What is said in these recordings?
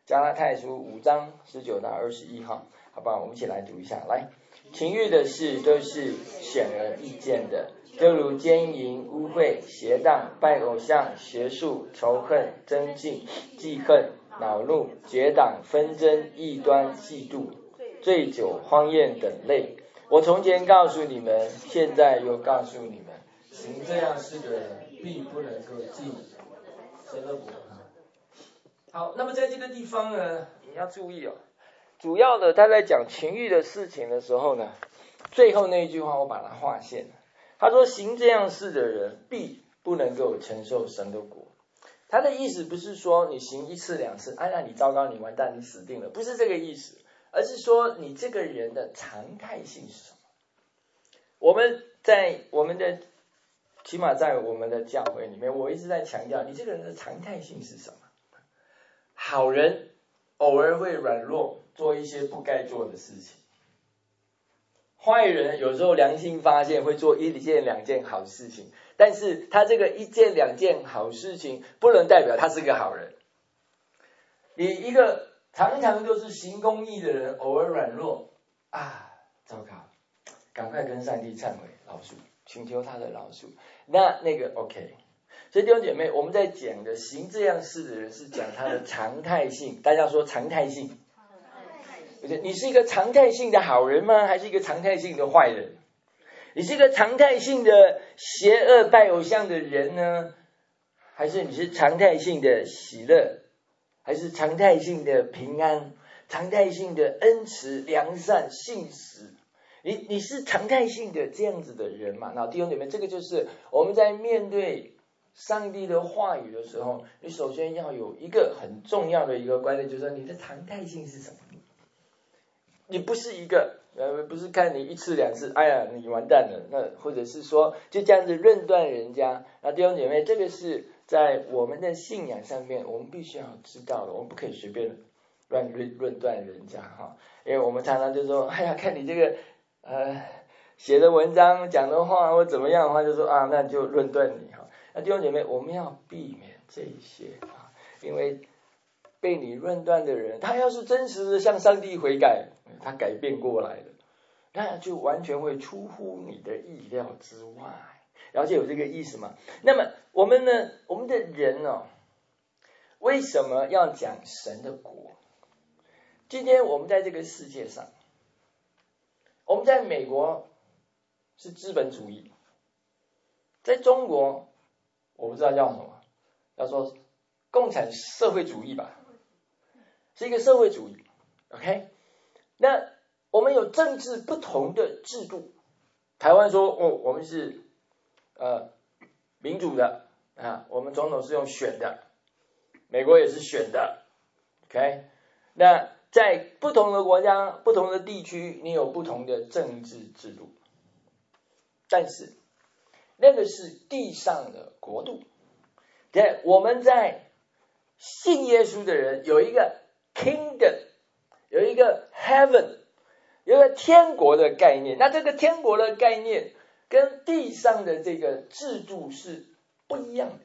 加拉太书5章19到21号，好不好？我们一起来读一下。来，情欲的事都是显而易见的，就如奸淫、污秽、邪荡、拜偶像、邪术、仇恨、争竞、记恨、恼怒、结党、纷争、异端、嫉妒、醉酒、荒宴等类。我从前告诉你们，现在又告诉你们，行这样事的人必不能够进神的国。好，那么在这个地方呢，你要注意哦，主要的他在讲情欲的事情的时候呢，最后那一句话我把它划线了。他说行这样事的人必不能够承受神的国。他的意思不是说你行1次2次，哎呀你糟糕你完蛋你死定了，不是这个意思，而是说你这个人的常态性是什么。我们在我们的起码在我们的教会里面，我一直在强调你这个人的常态性是什么。好人偶尔会软弱，做一些不该做的事情。坏人有时候良心发现会做1件2件好事情，但是他这个1件2件好事情不能代表他是个好人。你一个常常都是行公义的人，偶尔软弱啊，糟糕，赶快跟上帝忏悔饶恕，请求他的饶恕。那个 OK。所以弟兄姐妹，我们在讲的行这样事的人是讲他的常态性。大家说常态性，你是一个常态性的好人吗？还是一个常态性的坏人？你是一个常态性的邪恶拜偶像的人呢，还是你是常态性的喜乐，还是常态性的平安，常态性的恩慈、良善、信实？你是常态性的这样子的人嘛？那弟兄姐妹，这个就是我们在面对上帝的话语的时候，你首先要有一个很重要的一个观念，就是说你的常态性是什么。你不是一个不是看你1次2次，哎呀你完蛋了，那或者是说就这样子论断人家。那弟兄姐妹，这个是在我们的信仰上面我们必须要知道的，我们不可以随便乱论断人家哈。因为我们常常就说，哎呀看你这个写的文章讲的话或怎么样的话，就说啊那就论断你哈。那弟兄姐妹，我们要避免这些啊，因为被你论断的人，他要是真实的向上帝悔改，他改变过来了，那就完全会出乎你的意料之外。了解有这个意思吗？那么我们呢，我们的人哦，为什么要讲神的国？今天我们在这个世界上，我们在美国是资本主义，在中国我不知道叫什么，叫做共产社会主义吧，是一个社会主义。 OK， 那我们有政治不同的制度。台湾说我们是民主的啊，我们总统是用选的，美国也是选的。 OK， 那在不同的国家不同的地区，你有不同的政治制度，但是那个是地上的国度。对，我们在信耶稣的人有一个 kingdom， 有一个 heaven， 有一个天国的概念。那这个天国的概念跟地上的这个制度是不一样的。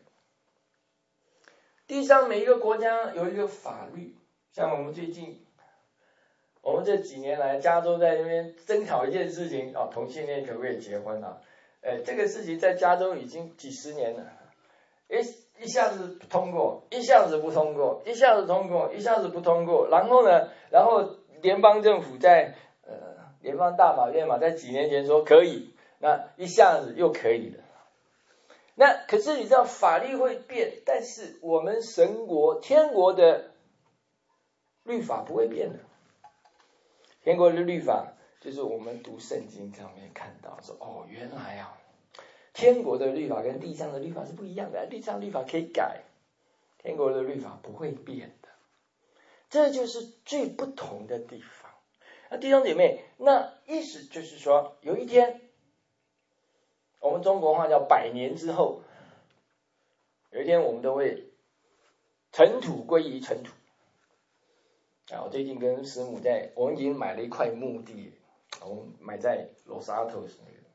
地上每一个国家有一个法律，像我们最近我们这几年来加州在那边争吵一件事情，同性恋可不可以结婚啊？这个事情在加州已经几十年了，一下子通过，一下子不通过，一下子通过，一下子不通过。然后呢，然后联邦政府在联邦大法院嘛，在几年前说可以，那一下子又可以了。那可是你知道法律会变，但是我们神国天国的律法不会变的。天国的律法就是我们读圣经上面看到说，原来啊，天国的律法跟地上的律法是不一样的，地上律法可以改，天国的律法不会变的。这就是最不同的地方。那弟兄姐妹，那意思就是说，有一天我们中国话叫100年之后，有一天我们都会尘土归于尘土。我最近跟师母我们已经买了一块墓地，我们买在Los Altos那个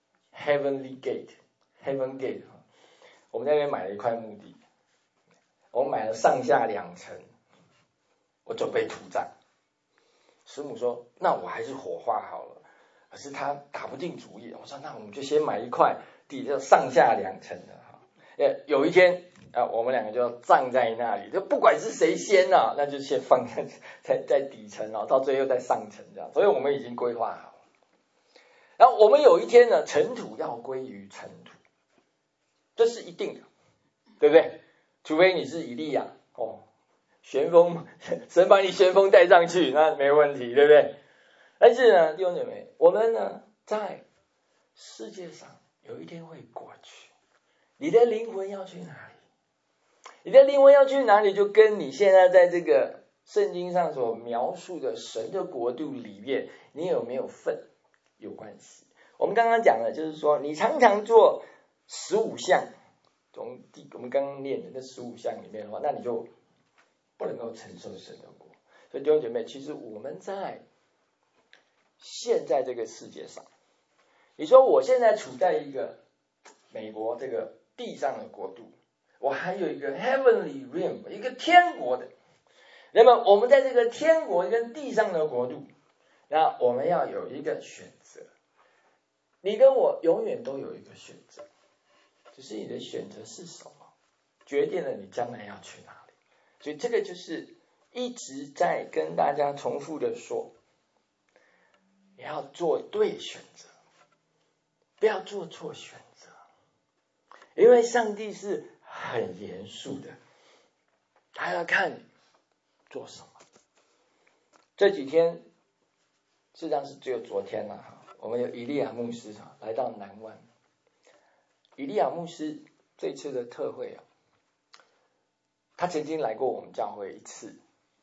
Heavenly Gate， Heaven Gate， 我们在那边买了一块墓地。 我买了上下2层，我准备土葬。师母说那我还是火化好了，可是他打不定主意。我说那我们就先买一块底下上下2层的。有一天我们2个就葬在那里，就不管是谁先那就先放在底层到最后再上层这样。所以我们已经规划好了。然后我们有一天呢，尘土要归于尘土，这是一定的，对不对？除非你是以利亚旋风，神把你旋风带上去，那没问题，对不对？但是呢，弟兄姐妹，我们呢在世界上有一天会过去，你的灵魂要去哪里？你的灵魂要去哪里，就跟你现在在这个圣经上所描述的神的国度里面，你有没有份有关系。我们刚刚讲的就是说，你常常做15项，从我们刚刚念的那15项里面的话，那你就不能够承受神的国。所以弟兄姐妹，其实我们在现在这个世界上，你说我现在处在一个美国这个地上的国度，我还有一个 heavenly realm， 一个天国的。那么我们在这个天国跟地上的国度，那我们要有一个选择。你跟我永远都有一个选择，只是你的选择是什么，决定了你将来要去哪里。所以这个就是一直在跟大家重复的说，你要做对选择，不要做错选择，因为上帝是很严肃的，他要看你做什么。这几天事实上是只有昨天了，我们有以利亚牧师来到南湾。以利亚牧师这次的特会他曾经来过我们教会1次。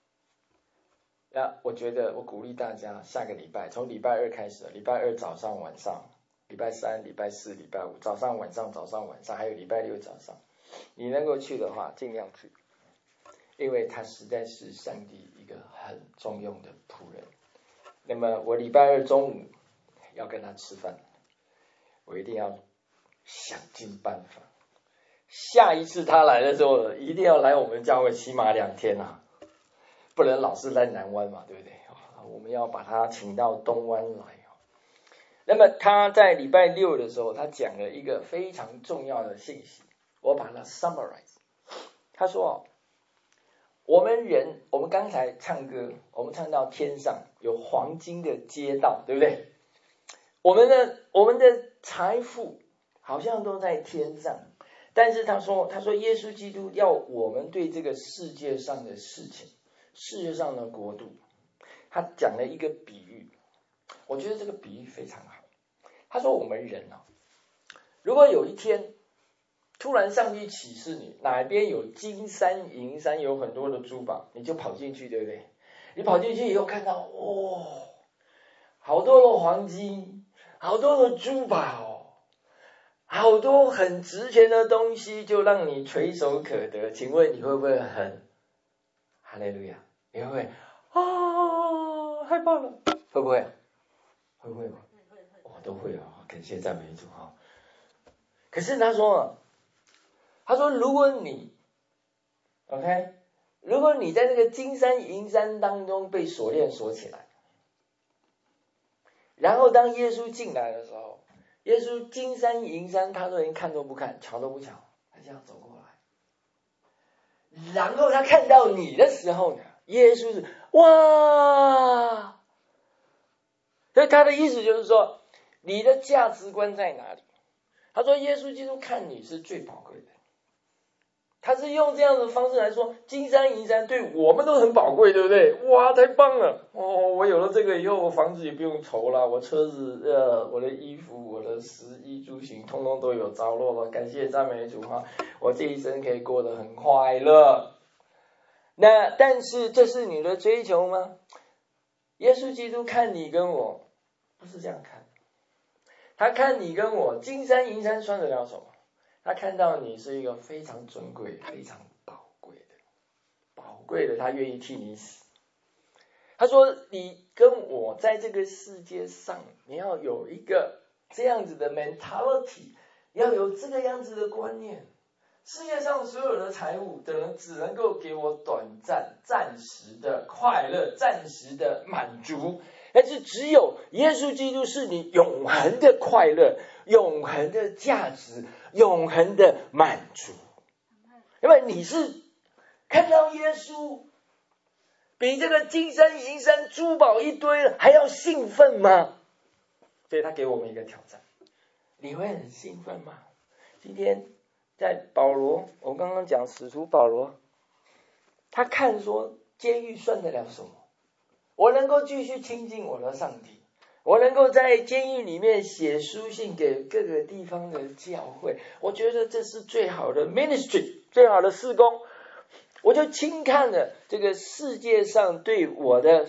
我觉得我鼓励大家下个礼拜，从礼拜2开始，礼拜2早上晚上，礼拜3礼拜4礼拜5早上晚上早上晚上，还有礼拜6早上，你能够去的话尽量去，因为他实在是上帝一个很重用的仆人。那么我礼拜2中午要跟他吃饭，我一定要想尽办法，下一次他来的时候一定要来我们教会起码2天不能老是在南湾嘛，对不对？我们要把他请到东湾来。那么他在礼拜6的时候，他讲了一个非常重要的信息，我把它 summarize。他说我们刚才唱歌，我们唱到天上有黄金的街道，对不对？我们的财富好像都在天上，但是他说耶稣基督要我们对这个世界上的事情，世界上的国度，他讲了一个比喻，我觉得这个比喻非常好。他说我们人如果有一天突然上帝启示你哪边有金山银山，有很多的珠宝，你就跑进去，对不对？你跑进去以后看到好多的黄金，好多的珠宝，好多很值钱的东西，就让你垂手可得。请问你会不会很哈利路亚？你会不会太棒了？会不会？会不会吗？都会感谢赞美主可是他说如果你 OK， 如果你在这个金山银山当中被锁链锁起来，然后当耶稣进来的时候，耶稣金山银山他都连看都不看，瞧都不瞧，他这样走过来，然后他看到你的时候呢，耶稣是哇，所以他的意思就是说你的价值观在哪里。他说耶稣基督看你是最宝贵的，他是用这样的方式来说，金山银山对我们都很宝贵，对不对？哇，太棒了我有了这个以后，我房子也不用愁了，我车子我的衣服，我的食衣住行通通都有着落了，感谢赞美主我这一生可以过得很快乐。那但是这是你的追求吗？耶稣基督看你跟我不是这样看，他看你跟我金山银山算得了什么？他看到你是一个非常尊贵非常宝贵的他愿意替你死。他说你跟我在这个世界上，你要有一个这样子的 mentality， 要有这个样子的观念。 世界上所有的财物只能够给我暂时的快乐，暂时的满足，但是只有耶稣基督是你永恒的快乐，永恒的价值，永恒的满足。因为你是看到耶稣比这个金山银山珠宝一堆还要兴奋吗？所以他给我们一个挑战，你会很兴奋吗？今天在保罗，我刚刚讲使徒保罗，他看说监狱算得了什么？我能够继续亲近我的上帝，我能够在监狱里面写书信给各个地方的教会，我觉得这是最好的 ministry， 最好的事工。我就轻看了这个世界上对我的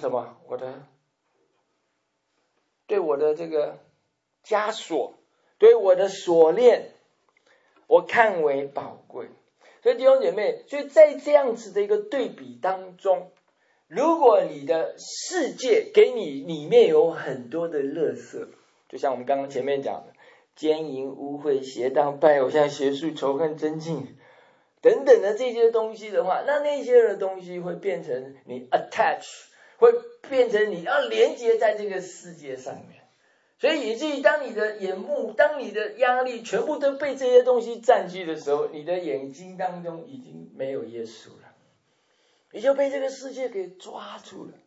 对我的这个枷锁，对我的锁链，我看为宝贵。所以弟兄姐妹，所以在这样子的一个对比当中，如果你的世界给你里面有很多的垃圾，就像我们刚刚前面讲的奸淫污秽邪荡拜偶像邪术仇恨争竞等等的这些东西的话，那些的东西会变成你 attach， 会变成你要连接在这个世界上面。所以以至于当你的眼目，当你的压力全部都被这些东西占据的时候，你的眼睛当中已经没有耶稣了，你就被这个世界给抓住了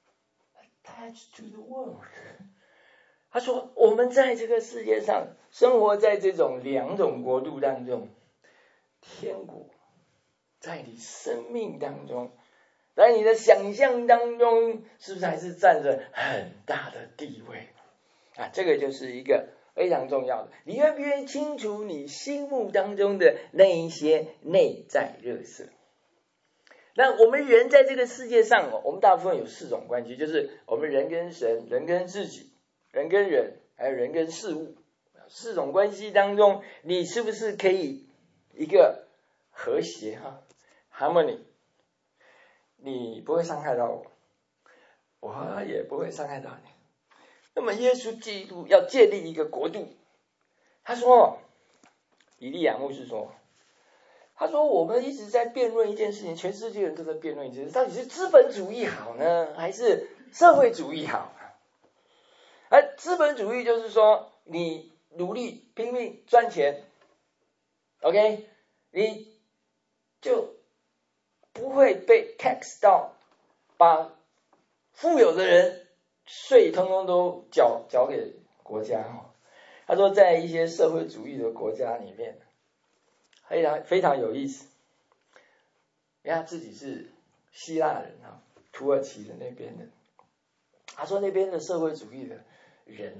attached to the world。 他说我们在这个世界上生活在这种两种国度当中，天国在你生命当中，在你的想象当中，是不是还是占着很大的地位啊？这个就是一个非常重要的，你愿不愿意清除你心目当中的那一些内在垃圾？那我们人在这个世界上，我们大部分有4种关系，就是我们人跟神，人跟自己，人跟人，还有人跟事物。4种关系当中，你是不是可以一个和谐harmony？ 你不会伤害到我，我也不会伤害到你。那么耶稣基督要建立一个国度，他说，以利亚牧师说，他说我们一直在辩论一件事情，全世界人都在辩论一件事，到底是资本主义好呢，还是社会主义好？而资本主义就是说，你努力拼命赚钱 ，OK， 你就不会被 tax 到，把富有的人税通通都缴给国家。他说在一些社会主义的国家里面非常有意思，因为他自己是希腊人土耳其的那边的，他说那边的社会主义的人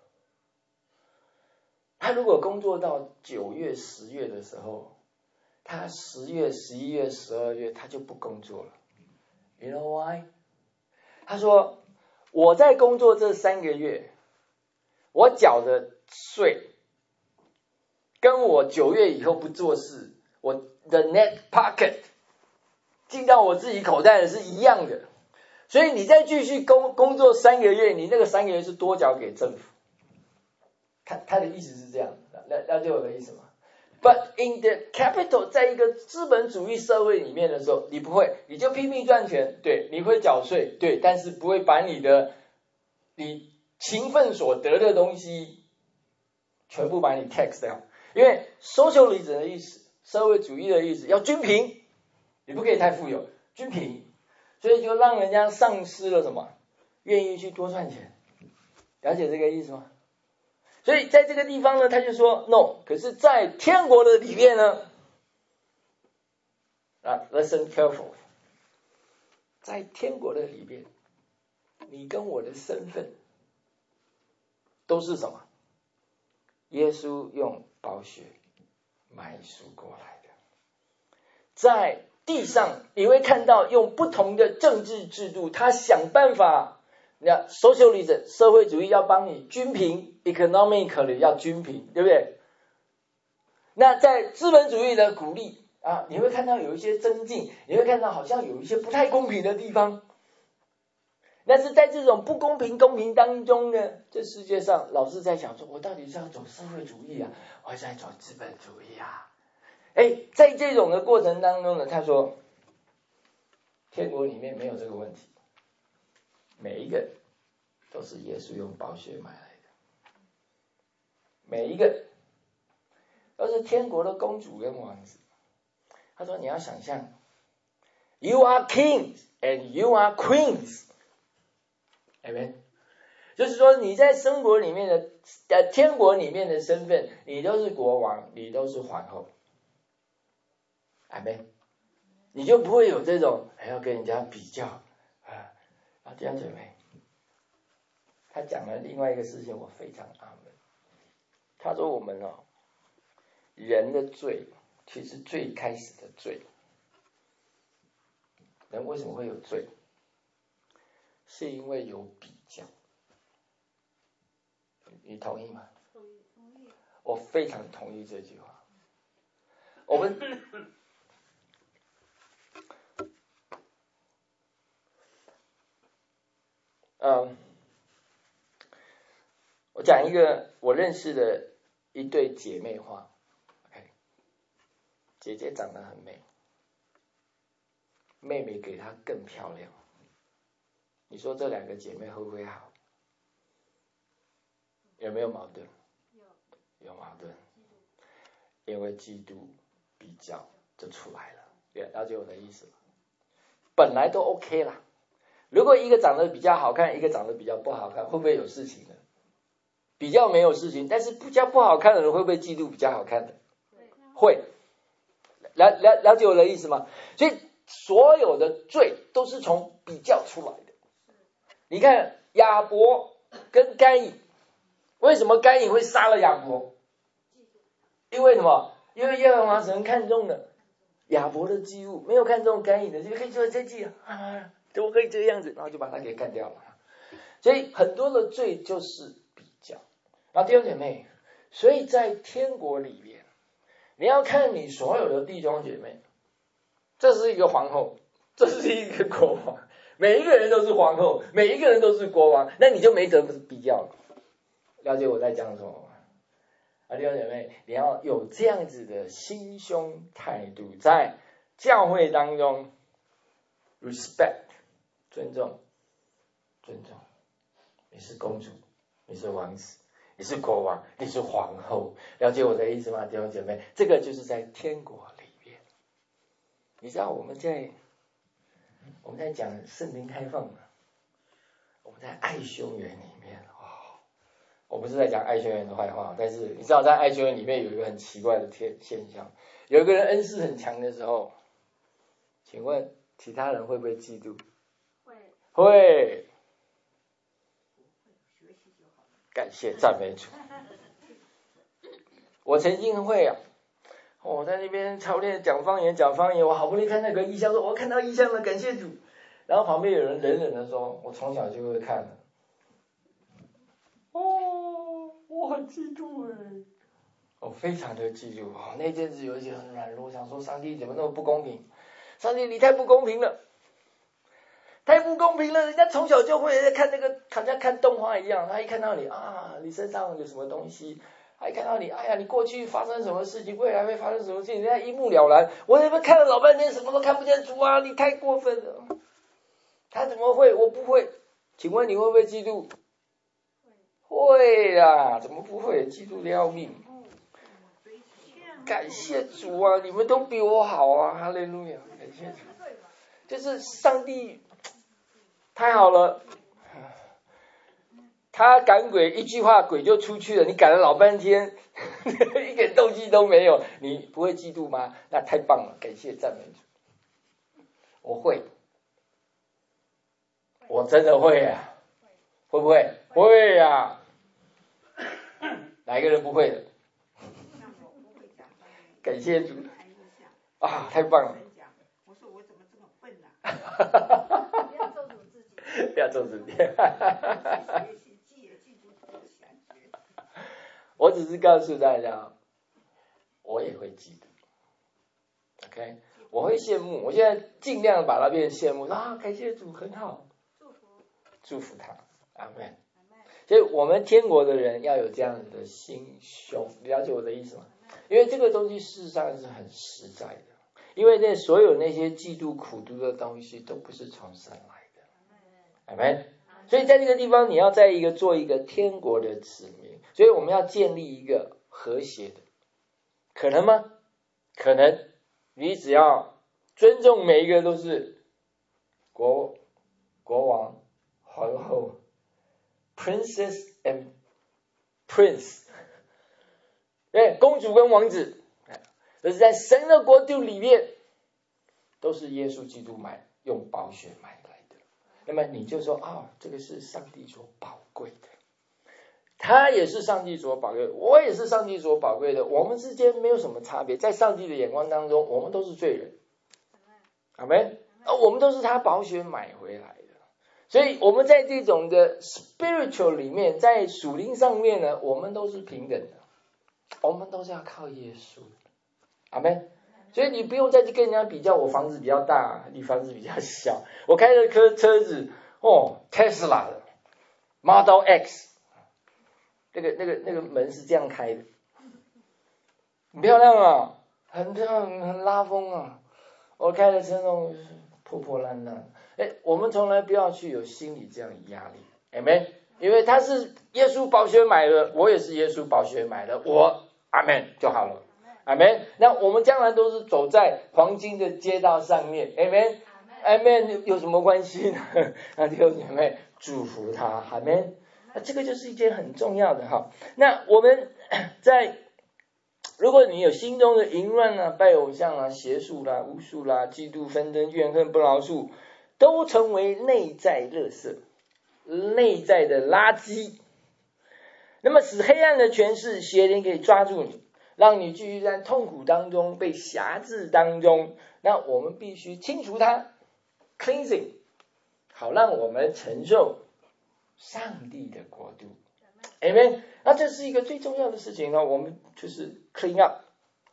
他如果工作到9月10月的时候，他10月11月12月他就不工作了。 You know why？ 他说我在工作这3个月，我缴的税跟我9月以后不做事，我的 net pocket 进到我自己口袋的是一样的。所以你再继续工作3个月，你那个3个月是多缴给政府。他的意思是这样，了解我的意思吗？ But in the capital， 在一个资本主义社会里面的时候，你不会，你就拼命赚钱，对，你会缴税，对，但是不会把你勤奋所得的东西全部把你 tax 掉，因为 socialism 的意思，社会主义的意思要均平，你不可以太富有，均平，所以就让人家丧失了什么？愿意去多赚钱，了解这个意思吗？所以在这个地方呢，他就说 no， 可是在天国的里面呢listen carefully， 在天国的里面，你跟我的身份都是什么？耶稣用宝血买赎过来的。在地上你会看到用不同的政治制度，他想办法socialism 社会主义要帮你均平 economically 要均平，对不对？那在资本主义的鼓励你会看到有一些增进，你会看到好像有一些不太公平的地方。但是在这种不公平公平当中呢，这世界上老是在想说，我到底是要走社会主义我是在走资本主义在这种的过程当中呢，他说天国里面没有这个问题，每一个都是耶稣用宝血买来的，每一个都是天国的公主跟王子。他说你要想象 You are kings and you are queens， Amen。 就是说你在生活里面的天国里面的身份，你都是国王，你都是皇后， Amen。 你就不会有这种还要跟人家比较啊。弟兄姐妹，他讲了另外一个事情，我非常阿门。他说我们人的罪，其实最开始的罪，人为什么会有罪？是因为有比较。你同意吗？同意。我非常同意这句话。我们我讲一个我认识的一对姐妹花。姐姐长得很美，妹妹给她更漂亮。你说这两个姐妹会不会好？有没有矛盾？有矛盾，因为嫉妒比较就出来了。了解我的意思吗？本来都 OK 啦。如果一个长得比较好看，一个长得比较不好看，会不会有事情呢？比较没有事情，但是比较不好看的人会不会嫉妒比较好看的？会。了解我的意思吗？所以所有的罪都是从比较出来的。你看亚伯跟该隐，为什么该隐会杀了亚伯？因为什么？因为耶和华神看中了亚伯的祭物，没有看中该隐的，就可以说这祭啊，怎么可以这个样子？然后就把他给干掉了。所以很多的罪就是比较。然后弟兄姐妹，所以在天国里面，你要看你所有的弟兄姐妹，这是一个皇后，这是一个国王，每一个人都是皇后，每一个人都是国王，那你就没得比较了。了解我在讲什么吗？弟兄姐妹，你要有这样子的心胸态度，在教会当中 respect 尊重。你是公主，你是王子，你是国王，你是皇后。了解我的意思吗？弟兄姐妹，这个就是在天国里面。你知道我们在讲圣灵开放，我们在爱修园里面我不是在讲爱修园的坏话，但是你知道在爱修园里面有一个很奇怪的现象，有一个人恩赐很强的时候，请问其他人会不会嫉妒？会。感谢赞美主。我曾经会我在那边操练讲方言，我好不容易看那个异象，说我看到异象了，感谢主。然后旁边有人冷冷的说，我从小就会看的。我很嫉妒我非常的嫉妒那阵子有一些很软弱，想说上帝怎么那么不公平？上帝你太不公平了，太不公平了！人家从小就会看那个，好像看动画一样，他一看到你你身上有什么东西，他一看到你，你过去发生什么事情，未来会发生什么事情，人家一目了然。我那边看了老半天，什么都看不见主啊！你太过分了。他怎么会？我不会。请问你会不会嫉妒？会啦，怎么不会？嫉妒的要命。感谢主啊，你们都比我好啊，哈利路亚！感谢主，就是上帝太好了。他赶鬼一句话鬼就出去了，你赶了老半天一点动机都没有，你不会嫉妒吗？那太棒了，感谢赞美主。我会，我真的会会不会？会哪一个人不会的？感谢主太棒了。 我说我怎么这么笨啊？ 不要咒诅自己，不要咒诅自己。我只是告诉大家，我也会嫉妒 ，OK， 我会羡慕，我现在尽量把它变成羡慕，感谢主很好，祝福他，阿们。所以我们天国的人要有这样的心胸，了解我的意思吗？ 因为这个东西事实上是很实在的，因为所有那些嫉妒苦毒的东西都不是从神来的，阿们。所以在这个地方你要做一个天国的子民，所以我们要建立一个和谐的，可能吗？可能，你只要尊重每一个都是国王、皇后、princess and prince， 对，公主跟王子，这是在神的国度里面，都是耶稣基督用宝血买来的。那么你就说这个是上帝所宝贵的，他也是上帝所宝贵的，我也是上帝所宝贵的，我们之间没有什么差别，在上帝的眼光当中，我们都是罪人，阿们。我们都是他宝血买回来的，所以我们在这种的 spiritual 里面，在属灵上面呢，我们都是平等的，我们都是要靠耶稣的，阿们。所以你不用再去跟人家比较，我房子比较大，你房子比较小，我开的车子Tesla 的 Model X， 那个门是这样开的，很漂亮啊，很漂亮，很拉风啊。我开的车那种破破烂烂，我们从来不要去有心理这样的压力，阿们。因为他是耶稣宝血买的，我也是耶稣宝血买的，我阿们就好了。阿们。那我们将来都是走在黄金的街道上面，阿们，阿们，有什么关系呢？弟兄姐妹，祝福他，阿们。这个就是一件很重要的哈。那我们如果你有心中的淫乱啊、拜偶像啊、邪术啦、巫术啦、嫉妒、纷争、怨恨、不饶恕，都成为内在垃圾、内在的垃圾，那么使黑暗的权势、邪灵可以抓住你，让你继续在痛苦当中被辖制当中，那我们必须清除它 cleansing， 好让我们承受上帝的国度， Amen。 那这是一个最重要的事情呢，我们就是 clean up，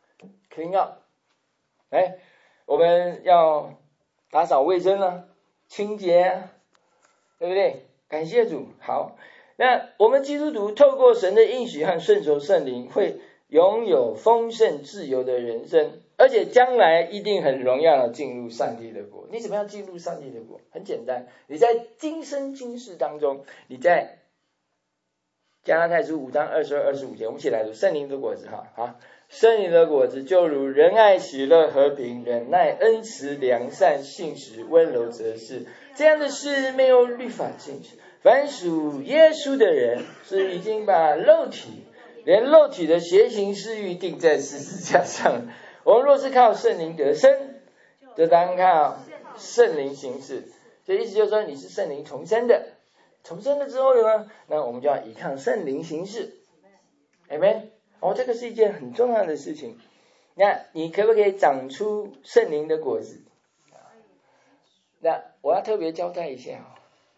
我们要打扫卫生啊，清洁啊，对不对？感谢主。好，那我们基督徒透过神的应许和顺从圣灵，会拥有丰盛自由的人生，而且将来一定很荣耀的进入上帝的国。你怎么样进入上帝的国？很简单，你在今生今世当中，你在加拉太书5章22、25节，我们一起来读圣灵的果子哈。好，圣灵的果子就如仁爱、喜乐、和平、忍耐、恩慈、良善、信实、温柔、责事，这样的事没有律法禁止。凡属耶稣的人，是已经把连肉体的邪行私欲定在十字架上。我们若是靠圣灵得生，就当靠圣灵行事。所以意思就是说，你是圣灵重生的，重生了之后呢，那我们就要依靠圣灵行事， Amen。 这个是一件很重要的事情。那你可不可以长出圣灵的果子？那我要特别交代一下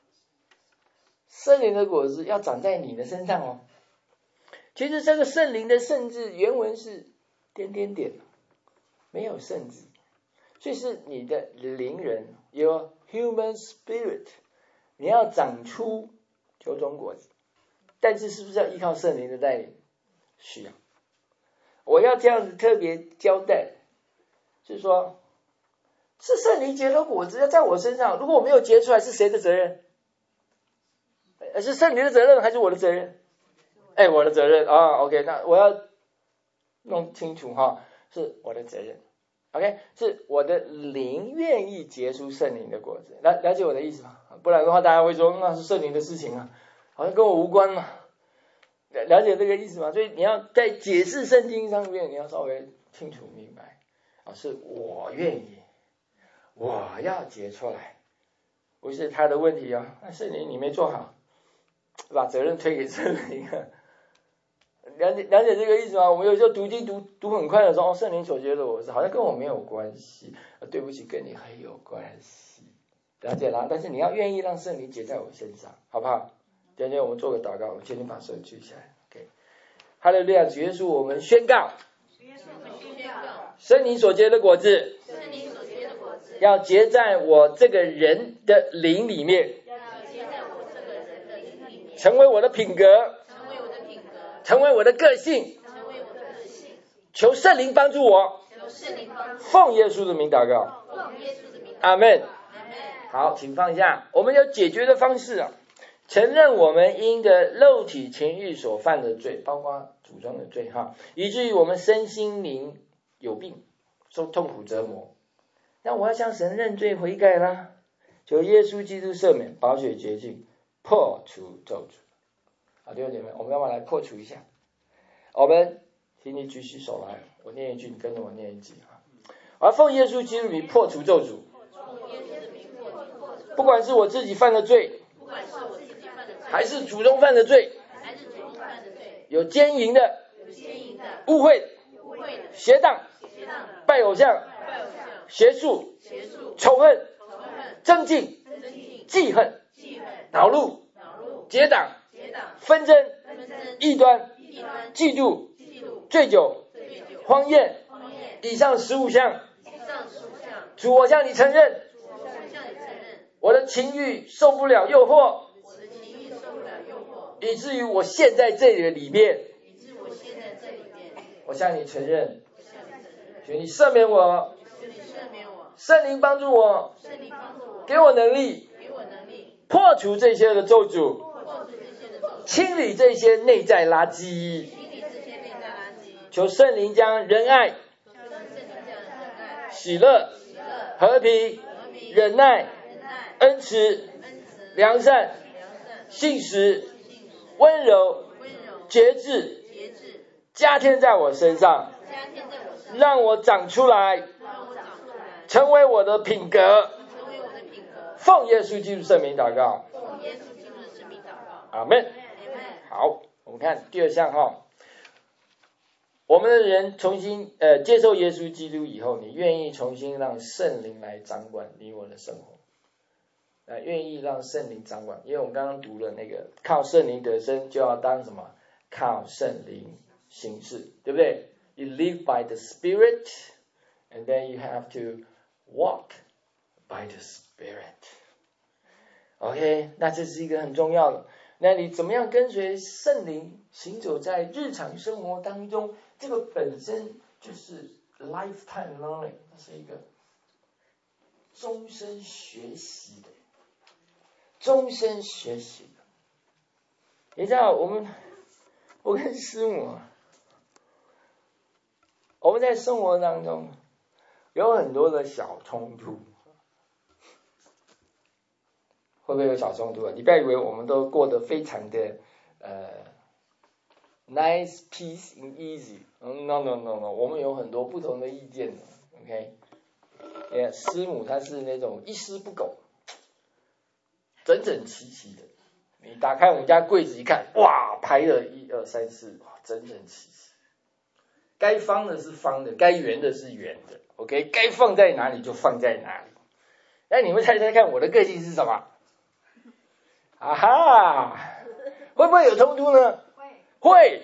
圣灵的果子要长在你的身上其实这个圣灵的圣字原文是点点点，没有圣字，所以是你的灵人 your human spirit， 你要长出9种果子，但是是不是要依靠圣灵的带领？需要。我要这样子特别交代，就是说是圣灵结了果子要在我身上，如果我没有结出来，是谁的责任？是圣灵的责任还是我的责任？我的责任OK， 那我要弄清楚是我的责任 OK， 是我的灵愿意结出圣灵的果子，了解我的意思吗？不然的话大家会说那是圣灵的事情好像跟我无关嘛，了解这个意思吗？所以你要在解释圣经上面你要稍微清楚明白是我愿意，我要结出来，不是他的问题那圣灵你没做好，把责任推给圣灵了解这个意思吗？我们有时候读经读很快的时候圣灵所结的果子好像跟我没有关系对不起，跟你很有关系，了解啦。但是你要愿意让圣灵结在我身上，好不好？今天我们做个祷告，我们请你把手举起来。OK， 哈利路亚，主耶稣，我们宣告，圣灵所结的果子要结在我这个人的灵里面，成为我的品格，成为我的个性， 求圣灵帮助我，奉耶稣的名祷告，阿们。好，请放下。我们有解决的方式啊，承认我们因的肉体情欲所犯的罪，包括祖宗的罪哈，以至于我们身心灵有病，受痛苦折磨。那我要向神认罪悔改啦，求耶稣基督赦免，宝血洁净，破除咒诅。好，弟兄姐妹，我们要不要来破除一下？我们请你举起手来，我念一句，你跟着我念一句啊。我要奉耶稣基督名破除咒诅，不管是我自己犯的罪，还是祖宗犯的罪，有奸淫的、污秽的、邪荡、拜偶像、邪术、仇恨、争竞、记恨、恼怒、结党、纷争、异端、嫉妒、醉酒、荒宴，以上15项。主，我向你承认，我的情欲受不了诱惑，以至于我陷在这里面。我向你承认，求你赦免我，圣灵帮助我，给我能力，破除这些的咒诅，清理这些内在垃圾。求圣灵将仁爱、喜乐、和平、忍耐、恩慈、良善、信实、温柔、节制，加添在我身上，让我长出来，成为我的品格。奉耶稣基督圣名祷告，阿们。好，我们看第二项哈，我们的人重新接受耶稣基督以后，你愿意重新让圣灵来掌管你我的生活，愿意让圣灵掌管，因为我们刚刚读了那个靠圣灵得生，就要当什么？靠圣灵行事，对不对？ You live by the Spirit, and then you have to walk by the Spirit. OK， 那这是一个很重要的。那你怎么样跟随圣灵行走在日常生活当中？这个本身就是 lifetime learning， 它是一个终身学习的，终身学习的。你知道我跟师母，我们在生活当中有很多的小冲突，会不会有小冲突啊？你不要以为我们都过得非常的nice, peace and easy. No, 我们有很多不同的意见的 OK， 师母她是那种一丝不苟，整整齐齐的。你打开我们家柜子一看，哇，排了1、2、3、4，整整齐齐。该方的是方的，该圆的是圆的 OK， 该放在哪里就放在哪里。那你们猜猜看我的个性是什么？啊哈，会不会有冲突呢？会。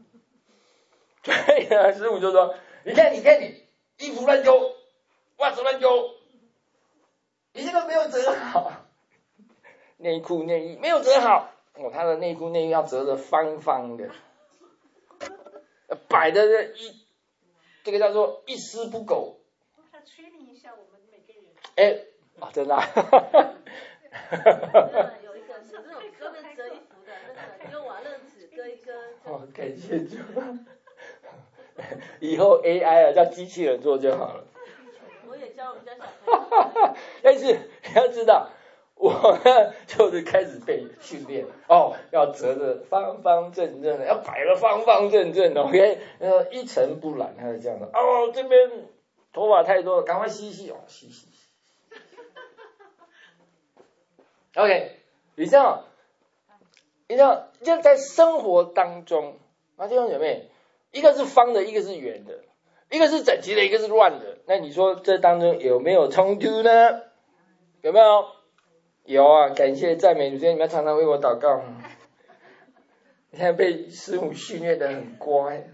对啊，师母就说：“你看你，衣服乱丢，袜子乱丢，你这个没有折好，内裤内衣没有折好。他的内裤内衣要折得方方的，摆的这个叫做一丝不苟。” 他催眠一下我们每个人。 真的啊。 有一个是那种专门折衣服的，那个用瓦楞纸割一割。 感谢主。以后 AI 叫机器人做就好了。 我也教我们家小朋友。 但是你要知道，我呢就是开始被训练要折得方方正正的，要摆得方方正正的 ，OK， 一尘不染，他是这样的。这边头发太多了，赶快洗洗。OK， 你知道，就在生活当中，弟兄姐妹，一个是方的，一个是圆的，一个是整齐的，一个是乱的。那你说这当中有没有冲突呢？有没有？有啊！感谢赞美主，所以你们要常常为我祷告。现在被师母训练得很乖。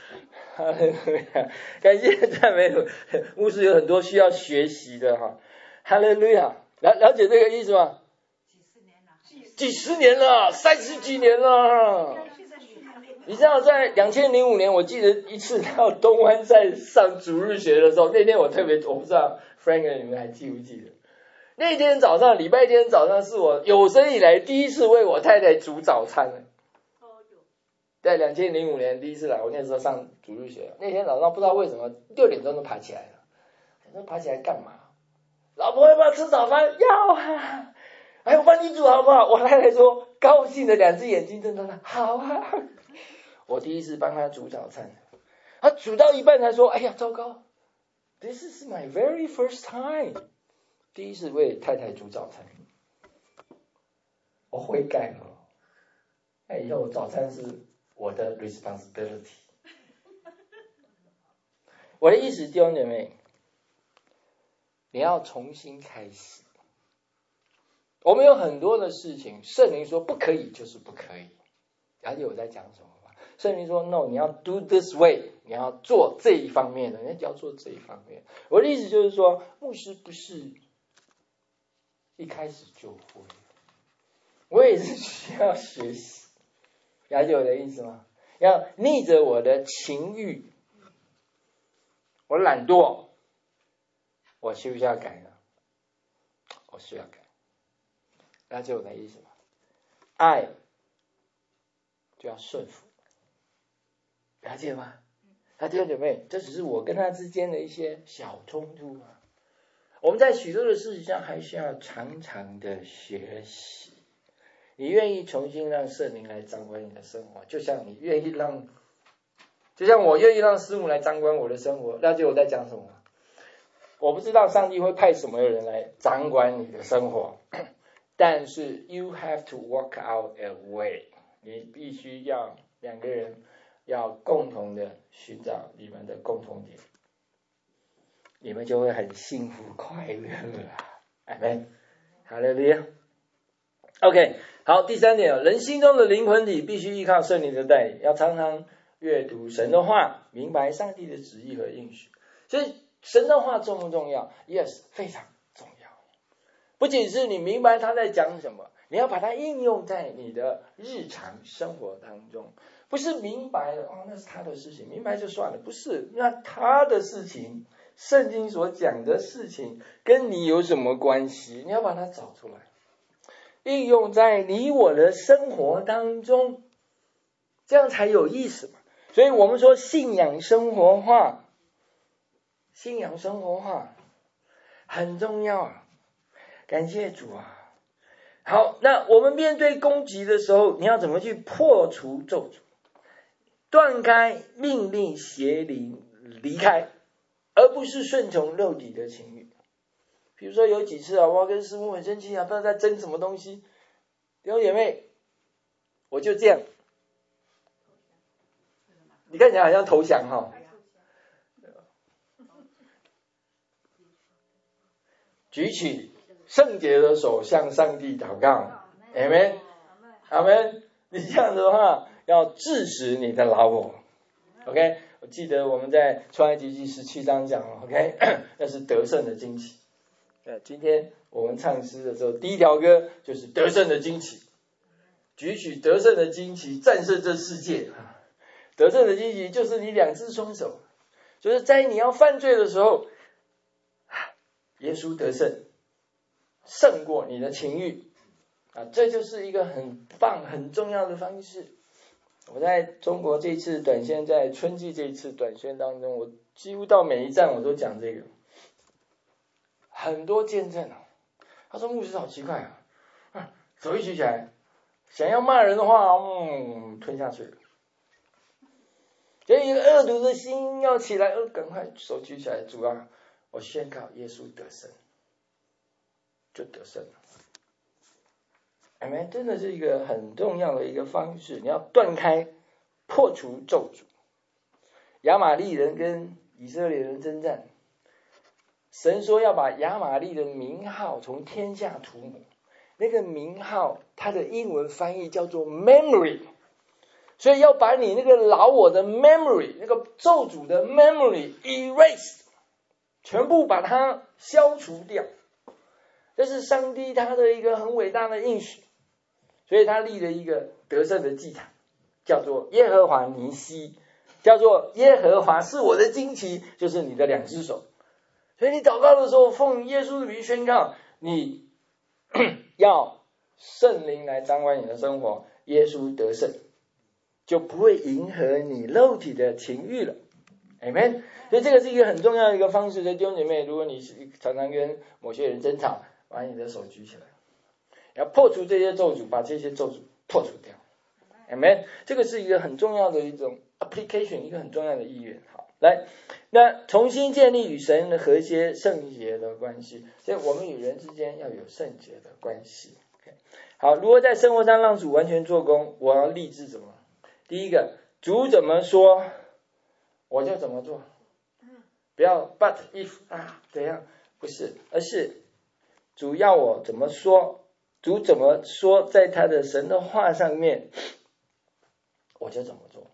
感谢赞美主，牧师有很多需要学习的哈。哈利路亚，了解这个意思吗？几十年了，30几年了。 你知道在2005年，我记得一次到东湾在上主日学的时候，那天我特别，我不知道 Frank 你们还记不记得？那天早上，礼拜天早上是我有生以来第一次为我太太煮早餐。在2005年第一次来，我那时候上主日学，那天早上不知道为什么6点钟就爬起来了。我说爬起来干嘛？老婆要不要吃早饭？要啊！哎，我帮你煮好不好？我太太说，高兴的2只眼睛睁大，好啊！我第一次帮她煮早餐，她煮到一半才说，哎呀，糟糕 ，This is my very first time， 第一次为太太煮早餐，我悔改了。哎，以后早餐是我的 responsibility。我的意思，弟兄姐妹，你要重新开始。我们有很多的事情，圣灵说不可以就是不可以。了解我在讲什么吗？圣灵说 no， 你要 do this way， 你要做这一方面的，你要做这一方面。我的意思就是说，牧师不是一开始就会，我也是需要学习。了解我的意思吗？要逆着我的情欲，我懒惰，我需不需要改呢？我需要改。了解我的意思吗？爱就要顺服，了解吗？弟兄姐妹，这只是我跟他之间的一些小冲突啊。我们在许多的事情上还需要常常的学习。你愿意重新让圣灵来掌管你的生活，就像我愿意让师母来掌管我的生活。了解我在讲什么吗？我不知道上帝会派什么人来掌管你的生活，但是 you have to work out a way， 你必须要2个人要共同的寻找你们的共同点，你们就会很幸福快乐啊。阿们，哈利路亚。OK， 好，第3点，人心中的灵魂体必须依靠圣灵的带领，要常常阅读神的话，明白上帝的旨意和应许。所以神的话重不重要？ Yes， 非常重要。不仅是你明白他在讲什么，你要把它应用在你的日常生活当中。不是明白了那是他的事情，明白就算了，不是，那他的事情，圣经所讲的事情跟你有什么关系？你要把它找出来，应用在你我的生活当中，这样才有意思嘛。所以我们说信仰生活化，信仰生活化很重要啊，感谢主啊。好，那我们面对攻击的时候，你要怎么去破除咒诅，断开命令邪灵离开，而不是顺从肉体的情欲。比如说有几次我跟师母很生气不知道在争什么东西，弟兄姐妹，我就这样，你看起来好像投降举起圣洁的手向上帝祷告，阿们，阿们。你这样的话要治死你的老我。 OK， 我记得我们在出埃及记17章讲 OK， 那是得胜的惊奇。今天我们唱诗的时候，第一条歌就是得胜的惊奇，举起得胜的惊奇，战胜这世界。得胜的惊奇就是你2只双手，就是在你要犯罪的时候，耶稣得胜，胜过你的情欲这就是一个很棒很重要的方式。我在中国这一次短宣，在春季这一次短宣当中，我几乎到每一站我都讲这个，很多见证他说牧师好奇怪手一举起来，想要骂人的话吞下去了。所以一个恶毒的心要起来，赶快手举起来，主啊，我宣告耶稣得胜，就得胜了。Amen， 真的是一个很重要的一个方式，你要断开破除咒诅。亚玛利人跟以色列人征战，神说要把亚玛利的名号从天下涂抹，那个名号它的英文翻译叫做 memory， 所以要把你那个老我的 memory， 那个咒诅的 memory erase， 全部把它消除掉。这是上帝他的一个很伟大的应许，所以他立了一个得胜的祭坛， 叫做耶和华尼西，叫做耶和华是我的旌旗，就是你的两只手。所以你祷告的时候，奉耶稣的名宣告，你要圣灵来掌管你的生活，耶稣得胜，就不会迎合你肉体的情欲了。Amen。所以这个是一个很重要的一个方式。所以弟兄姐妹，如果你常常跟某些人争吵，把你的手举起来，要破除这些咒诅，把这些咒诅破除掉。Amen。这个是一个很重要的一种 application， 一个很重要的意愿。好，来，那重新建立与神的和谐圣洁的关系，所以我们与人之间要有圣洁的关系。好，如何在生活上让主完全做工？我要立志什么？第一个，主怎么说我就怎么做，不要 but if 怎样，不是，而是主要我怎么说，主怎么说，在他的神的话上面，我就怎么做。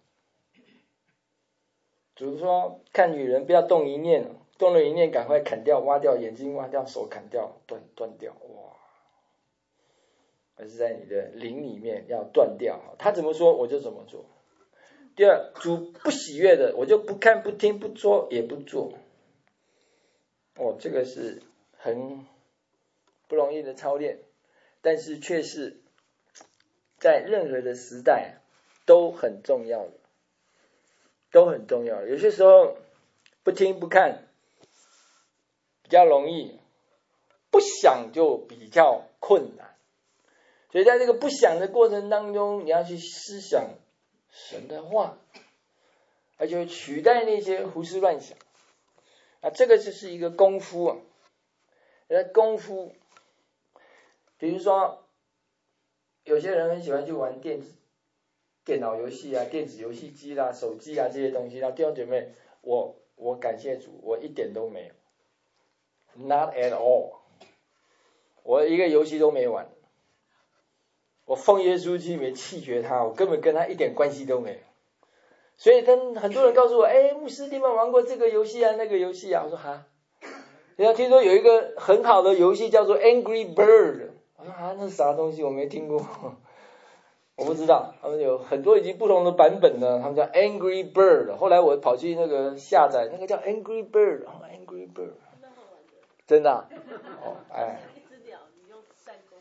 主说看女人不要动一念，动了一念赶快砍掉，挖掉眼睛，挖掉手，砍掉，断掉，哇！而是在你的灵里面要断掉，他怎么说我就怎么做。第二，主不喜悦的，我就不看不听不说也不做。这个是很不容易的操练，但是却是在任何的时代都很重要的，都很重要的。有些时候不听不看比较容易，不想就比较困难。所以在这个不想的过程当中，你要去思想神的话，而且会取代那些胡思乱想。这个就是一个功夫啊。功夫，比如说有些人很喜欢去玩电脑游戏啊、电子游戏机啦、手机啊这些东西。弟兄姐妹，我感谢主，我一点都没有 ，not at all， 我一个游戏都没玩。我奉耶稣基督没弃绝他，我根本跟他一点关系都没有。所以很多人告诉我，牧师你们玩过这个游戏啊那个游戏啊？我说哈，人家听说有一个很好的游戏叫做 Angry Bird， 我说那是啥东西？我没听过，我不知道。他们有很多已经不同的版本呢，他们叫 Angry Bird。后来我跑去那个下载，那个叫 Angry Bird，Angry Bird， 真的一只鸟，你用弹弓。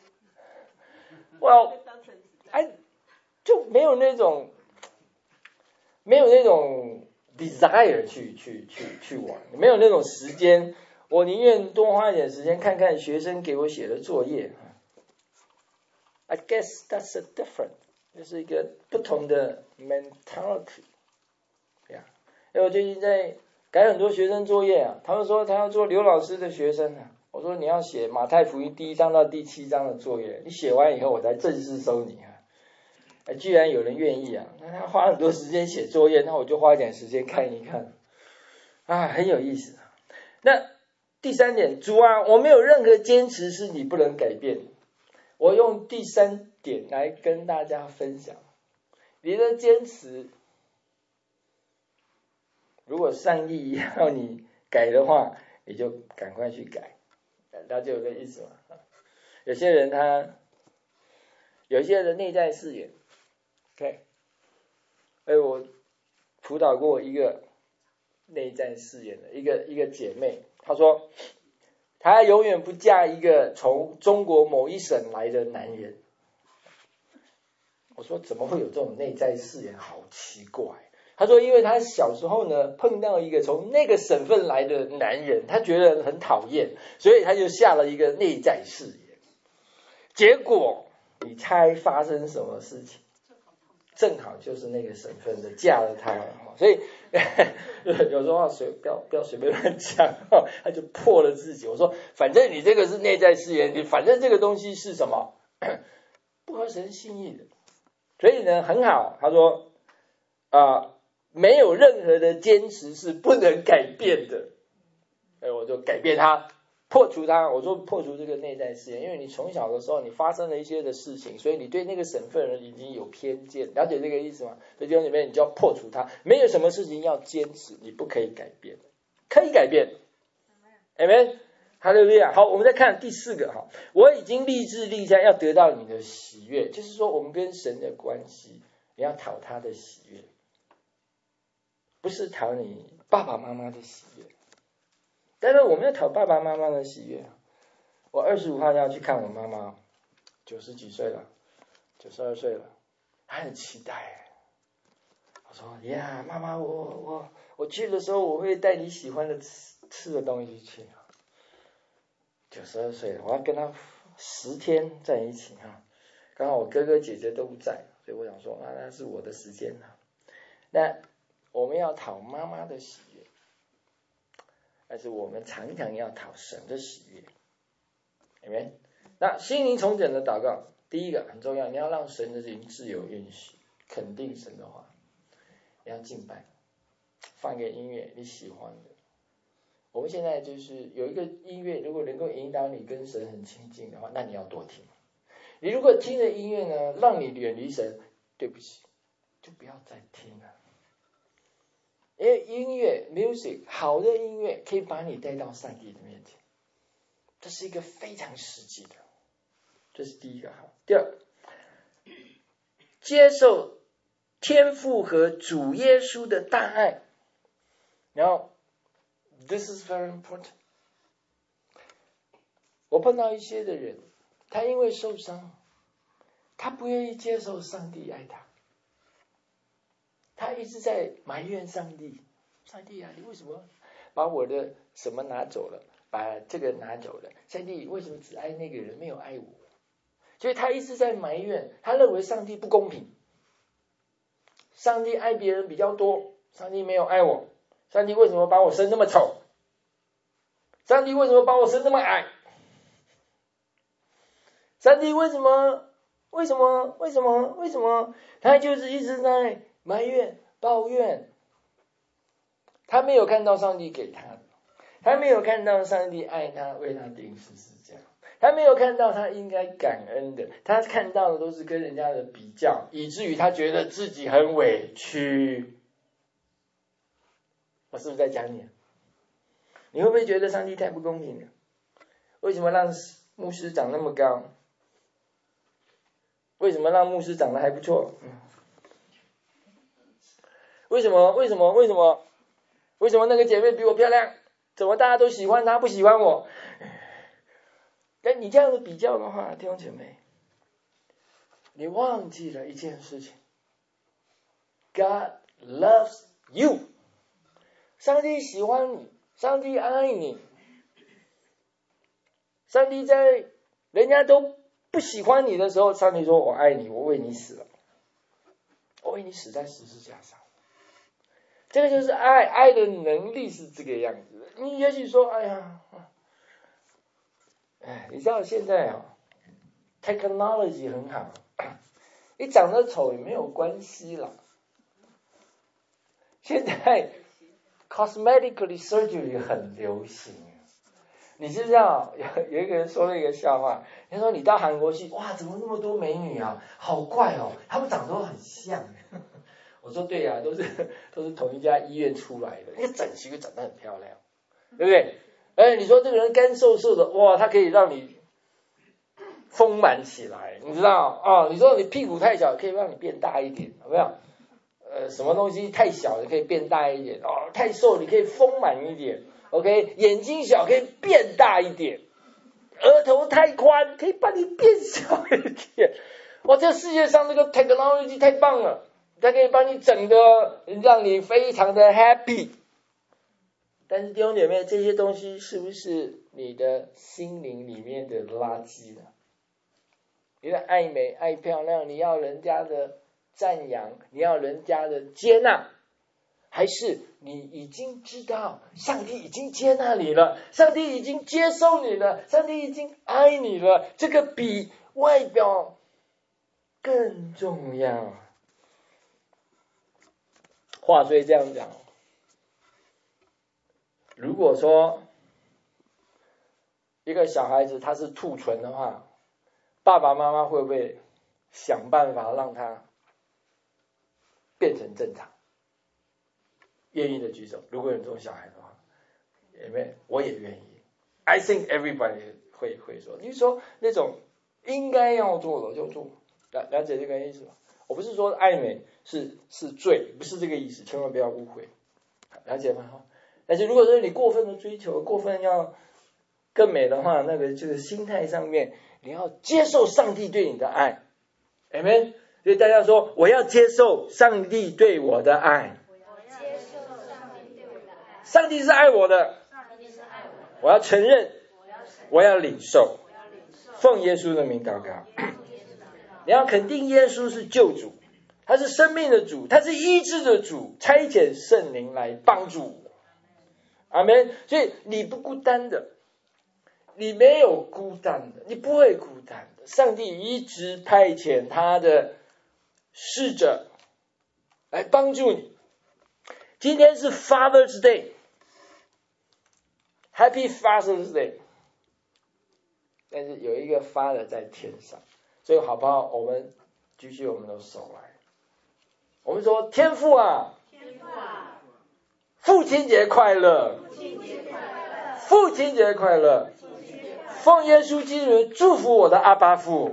就没有那种 desire 去玩，没有那种时间，我宁愿多花一点时间看看学生给我写的作业。I guess that's a different， 这是一个不同的 mentality。因为我最近在改很多学生作业啊，他们说他要做刘老师的学生啊，我说你要写马太福音第1章到第7章的作业，你写完以后我才正式收你啊。居然有人愿意啊，那他花很多时间写作业，那我就花一点时间看一看很有意思。那第3点，主啊，我没有任何坚持是你不能改变的。我用第3点来跟大家分享，你的坚持，如果上帝要你改的话，你就赶快去改，了解我的意思吗？有些人有些人内在誓言，OK， 我辅导过一个内在誓言的一个姐妹，她说她永远不嫁一个从中国某一省来的男人。我说怎么会有这种内在誓言，好奇怪。她说因为她小时候呢碰到一个从那个省份来的男人，她觉得很讨厌，所以她就下了一个内在誓言。结果你猜发生什么事情？正好就是那个省份的嫁了他，所以有时候不要随便乱讲，他就破了自己。我说反正你这个是内在誓言，你反正这个东西是什么不合神心意的，所以呢很好。他说没有任何的坚持是不能改变的，我就改变它，破除它。我说破除这个内在誓言，因为你从小的时候你发生了一些的事情，所以你对那个省份人已经有偏见，了解这个意思吗？所以弟兄姐妹，你就要破除它。没有什么事情要坚持，你不可以改变，可以改变。Amen， 哈利路亚。好，我们再看第4个哈，我已经立志立下要得到你的喜悦，就是说我们跟神的关系， 你要讨他的喜悦，不是讨你爸爸妈妈的喜悦。当然我们要讨爸爸妈妈的喜悦。我25号要去看我妈妈，90几岁了，92岁了，还很期待。我说呀，妈妈，我去的时候我会带你喜欢的吃的东西去。92岁了，我要跟他10天在一起哈。刚好我哥哥姐姐都不在，所以我想说啊，那是我的时间了。那我们要讨妈妈的喜悦，但是我们常常要讨神的喜悦。Amen。那心灵重整的祷告，第一个很重要，你要让神的灵自由运行，肯定神的话，你要敬拜，放一个音乐你喜欢的。我们现在就是有一个音乐，如果能够引导你跟神很亲近的话，那你要多听。你如果听的音乐呢，让你远离神，对不起，就不要再听了。因为音乐 music 好的音乐可以把你带到上帝的面前，这是一个非常实际的，这是第一个好。第二，接受天父和主耶稣的大爱。然后 this is very important。 我碰到一些的人，他因为受伤，他不愿意接受上帝爱他，他一直在埋怨上帝，上帝啊，你为什么把我的什么拿走了，把这个拿走了，上帝为什么只爱那个人没有爱我？所以他一直在埋怨，他认为上帝不公平，上帝爱别人比较多，上帝没有爱我，上帝为什么把我生那么丑，上帝为什么把我生那么矮，上帝为什么，他就是一直在埋怨抱怨。他没有看到上帝给他的，他没有看到上帝爱他，为他钉十字架，他没有看到他应该感恩的，他看到的都是跟人家的比较，以至于他觉得自己很委屈。我是不是在讲你？你会不会觉得上帝太不公平了？为什么让牧师长那么高？为什么让牧师长得还不错？为什么那个姐妹比我漂亮？怎么大家都喜欢她，不喜欢我？但你这样的比较的话，弟兄姐妹，你忘记了一件事情 ：God loves you。上帝喜欢你，上帝爱你。上帝在人家都不喜欢你的时候，上帝说：“我爱你，我为你死了，我为你死在十字架上。”这个就是爱，爱的能力是这个样子。你也许说：“哎呀，你知道现在technology 很好，你长得丑也没有关系了。现在 cosmetically surgery 很流行。你知不知道有一个人说了一个笑话，他说你到韩国去，哇，怎么那么多美女啊，好怪哦，他们长得都很像。我说对啊，都是同一家医院出来的，那个整形长得很漂亮，对不对？你说这个人干瘦瘦的，哇，他可以让你丰满起来，你知道哦？你说你屁股太小，可以让你变大一点，有没有？什么东西太小，你可以变大一点哦；太瘦，你可以丰满一点。OK， 眼睛小可以变大一点，额头太宽可以把你变小一点。哇，这世界上这个 technology 太棒了，它可以帮你整的让你非常的 happy。但是弟兄姐妹，这些东西是不是你的心灵里面的垃圾呢？你的爱美爱漂亮，你要人家的赞扬，你要人家的接纳，还是你已经知道上帝已经接纳你了，上帝已经接受你了，上帝已经爱你了，这个比外表更重要。话虽这样讲，如果说一个小孩子他是兔唇的话，爸爸妈妈会不会想办法让他变成正常？愿意的举手，如果有这种小孩的话，我也愿意。I think everybody 会说，你说那种应该要做的就做，了解这个意思吗？ 我不是说爱美是罪，不是这个意思，千万不要误会，了解吗？但是如果说你过分的追求，过分要更美的话，那个就是心态上面，你要接受上帝对你的爱 ，Amen。所以大家说，我要接受上帝对我的爱。上帝是爱我的，我要承认，我要领受，奉耶稣的名祷告。你要肯定耶稣是救主，他是生命的主，他是医治的主，差遣圣灵来帮助我。阿们。所以你不孤单的，你没有孤单的，你不会孤单的。上帝一直派遣他的使者来帮助你。今天是 Father's Day，Happy Father's Day。但是有一个 Father 在天上，所以好不好？我们举起我们的手来，我们说天父啊，父亲节快乐，父亲节快乐，奉耶稣基督祝福我的阿爸父，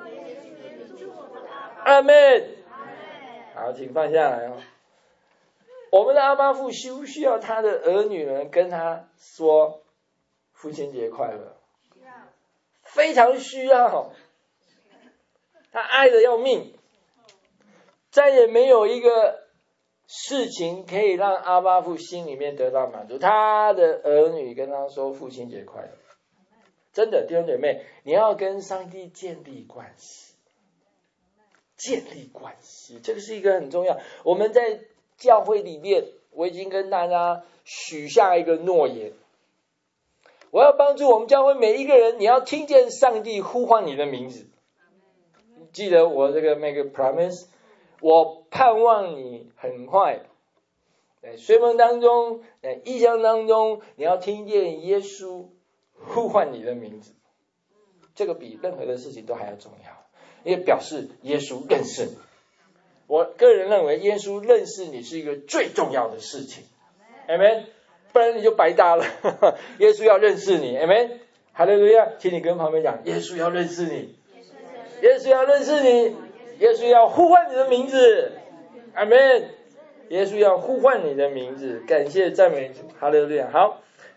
阿们。好，请放下来哦。我们的阿爸父需不需要他的儿女们跟他说父亲节快乐？非常需要，他爱得要命，再也没有一个事情可以让阿爸父心里面得到满足。他的儿女跟他说父亲节快乐，真的弟兄姐妹，你要跟上帝建立关系，建立关系，这个是一个很重要。我们在教会里面，我已经跟大家许下一个诺言，我要帮助我们教会每一个人，你要听见上帝呼唤你的名字。记得我这个 make a promise， 我盼望你很快在睡梦当中，在异象当中，你要听见耶稣呼唤你的名字，这个比任何的事情都还要重要，因为表示耶稣认识你。我个人认为耶稣认识你是一个最重要的事情 Amen， 不然你就白搭了耶稣要认识你 Amen， 哈利路亚。请你跟旁边讲，耶稣要认识你，耶稣要认识你，耶稣要呼唤你的名字 Amen， 耶稣要呼唤你的名字，感谢赞美主，哈利路亚。好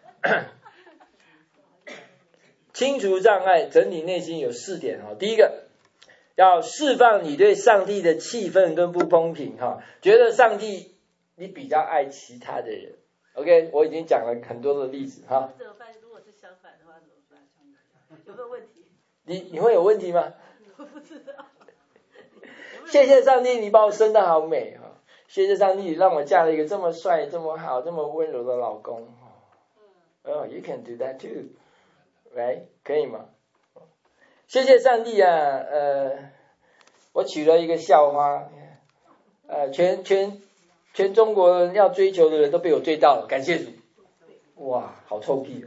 清除障碍，整理内心有4点。第一个，要释放你对上帝的气愤跟不公平，觉得上帝你比较爱其他的人。 OK， 我已经讲了很多的例子哈。 怎么办？如果是相反的话怎么办？有没有问题？ 你会有问题吗？ 我不知道。 谢谢上帝，你把我生得好美哈！谢谢上帝，让我嫁了一个这么帅、这么好、这么温柔的老公。You can do that too， right？ 可以吗？谢谢上帝啊，我娶了一个校花，全中国人要追求的人都被我追到了，感谢主。哇，好臭屁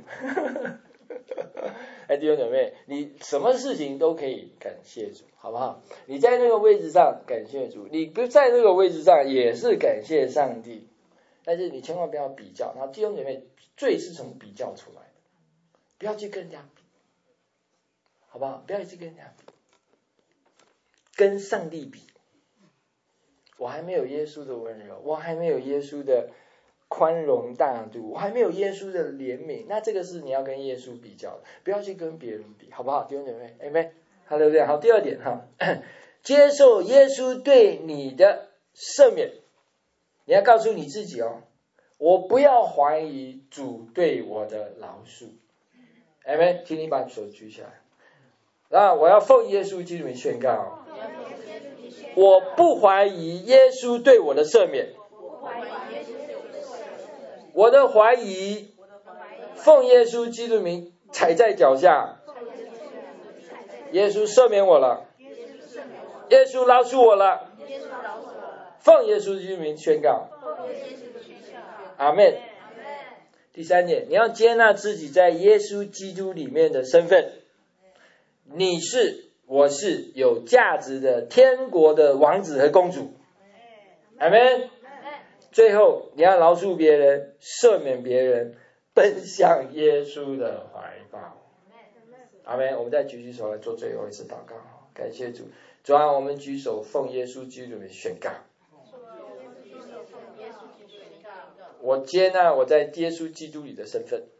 弟兄姐妹，你什么事情都可以感谢主，好不好？你在那个位置上感谢主，你不在那个位置上也是感谢上帝，但是你千万不要比较。然后弟兄姐妹，罪是从比较出来的，不要去跟人家比，好不好？不要去跟人家比，跟上帝比。我还没有耶稣的温柔，我还没有耶稣的宽容大度，我还没有耶稣的怜悯，那这个是你要跟耶稣比较的，不要去跟别人比，好不好？弟兄姐妹 Amen， 好，对不对？好，第2点哈，接受耶稣对你的赦免。你要告诉你自己哦，我不要怀疑主对我的饶恕 Amen， 请你把手举起来。那我要奉耶稣基督宣告，我不怀疑耶稣对我的赦免，我的怀疑奉耶稣基督名踩在脚下，耶稣赦免我了，耶稣饶恕我了，奉耶稣基督名宣告，阿们。第3点，你要接纳自己在耶稣基督里面的身份，你是我是有价值的天国的王子和公主，阿们。最后你要饶恕别人，赦免别人，奔向耶稣的怀抱，阿们。我们再举起手来做最后一次祷告。 感谢主。主啊，我们举手奉耶稣基督的名宣告，我接纳我在耶稣基督里的身份，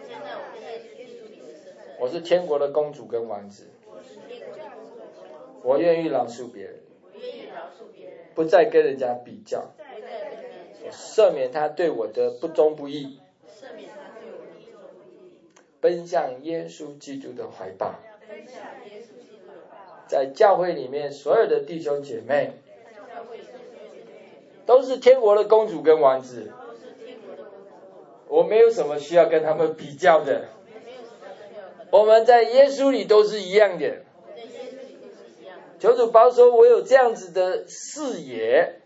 我是天国的公主跟王子，我愿意饶恕别人，不再跟人家比较，我赦免他对我的不忠不义，奔向耶稣基督的怀抱。在教会里面所有的弟兄姐妹都是天国的公主跟王子，我没有什么需要跟他们比较的，我们在耶稣里都是一样的。求主保守我有这样子的视野，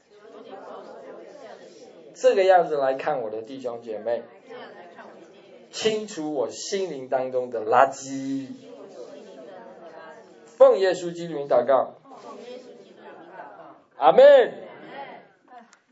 这个样子来看我的弟兄姐妹，清除我心灵当中的垃圾。奉耶稣基督名祷告，阿们。